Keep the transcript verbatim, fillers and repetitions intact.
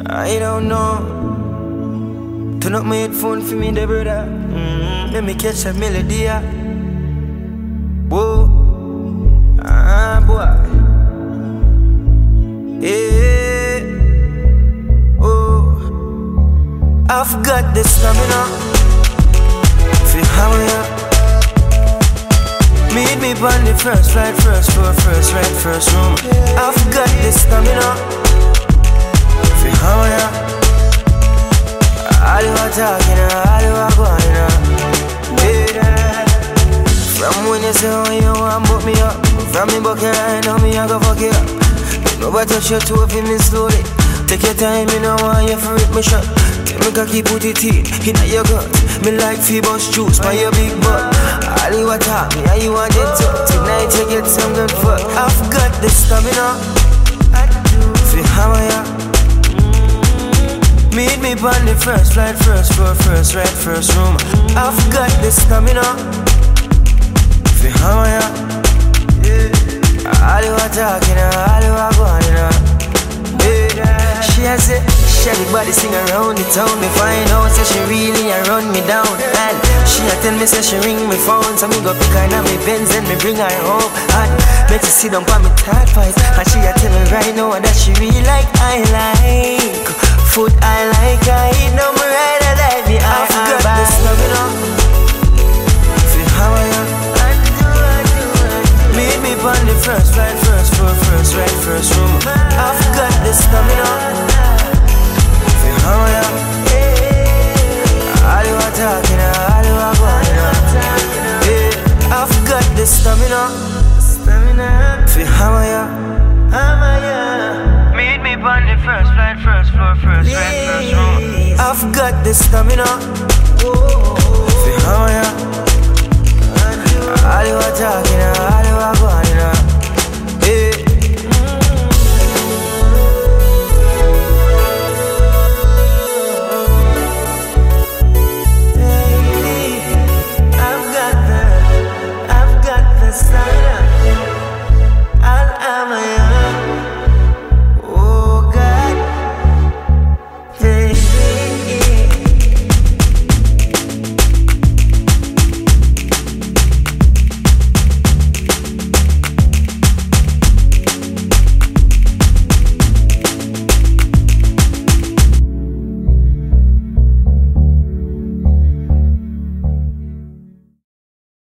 I don't know. Turn up my headphone for me, the brother. Mm-hmm. Let me catch a melody. Yeah. Whoa. Ah, boy. Yeah. Oh. I've got the stamina. Feel how I am. Meet me on the first flight, first floor, first right, first room. I've got the stamina. Feel how I am. All you are talking, all you are going on. Yeah. From when you say oh, you want to book me up, from me bucket right now, me I go fuck you up. Nobody touch your toe for me slowly. Take your time, me no want you for rip me shot. Tell me cocky put it in, in your gut. Me like Phoebus juice, by your big butt. All you are talking, how you want it to. Tonight you get some good fuck. I've got the stamina. Feel how I am. Meet me on the first flight, first floor, first right, first room. I've got the stamina. Feel how I am. Yeah. All you are talking, all you are going on. Yeah. She has it, she had the body sing around the town. Me find out, say she really a run me down. And she a tell me, say she ring me phone. So me go pick her in me Benz and me bring her home. And make her sit down for me third fight. And she a tell me right now that she really like I like food I like, I eat no more right, I like me, I I've got the stamina. Feel how I am. Meet me on the first flight, first floor, first right, first room. I've got the stamina. Feel how I am. All you are talking, all you are going on. Yeah, I've got the stamina. Feel how I am. How I am. Meet me on the first flight, first floor, first right, first room. I've got the stamina.